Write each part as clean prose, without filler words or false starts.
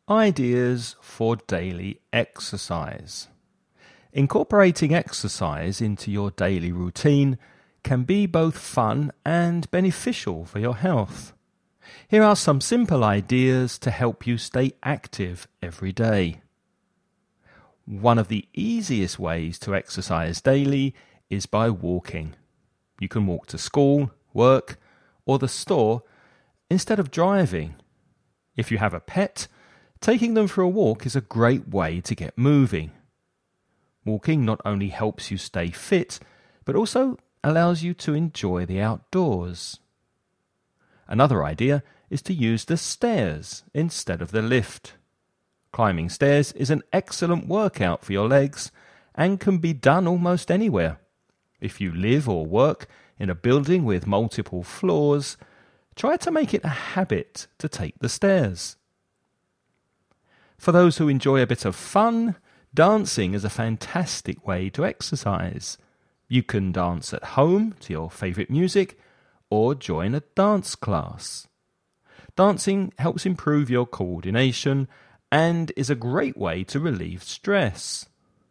Ideas for daily exercise. Incorporating exercise into your daily routine can be both fun and beneficial for your health. Here are some simple ideas to help you stay active every day. One of the easiest ways to exercise daily is by walking. You can walk to school, work, or the store instead of driving. If you have a pet, taking them for a walk is a great way to get moving. Walking not only helps you stay fit, but also allows you to enjoy the outdoors. Another idea is to use the stairs instead of the lift. Climbing stairs is an excellent workout for your legs and can be done almost anywhere. If you live or work in a building with multiple floors, try to make it a habit to take the stairs. For those who enjoy a bit of fun, dancing is a fantastic way to exercise. You can dance at home to your favourite music or join a dance class. Dancing helps improve your coordination and is a great way to relieve stress.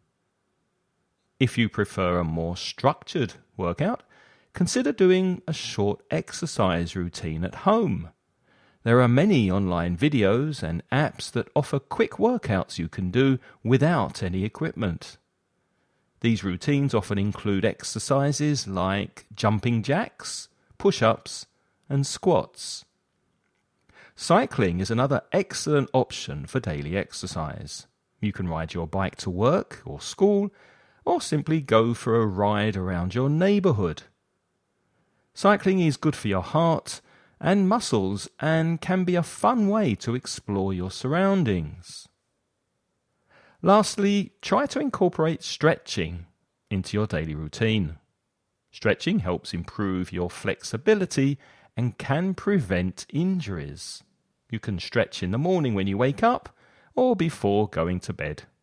If you prefer a more structured workout, consider doing a short exercise routine at home. There are many online videos and apps that offer quick workouts you can do without any equipment. These routines often include exercises like jumping jacks, push-ups, and squats. Cycling is another excellent option for daily exercise. You can ride your bike to work or school, or simply go for a ride around your neighbourhood. Cycling is good for your heart and muscles and can be a fun way to explore your surroundings. Lastly, try to incorporate stretching into your daily routine. Stretching helps improve your flexibility and can prevent injuries. You can stretch in the morning when you wake up or before going to bed.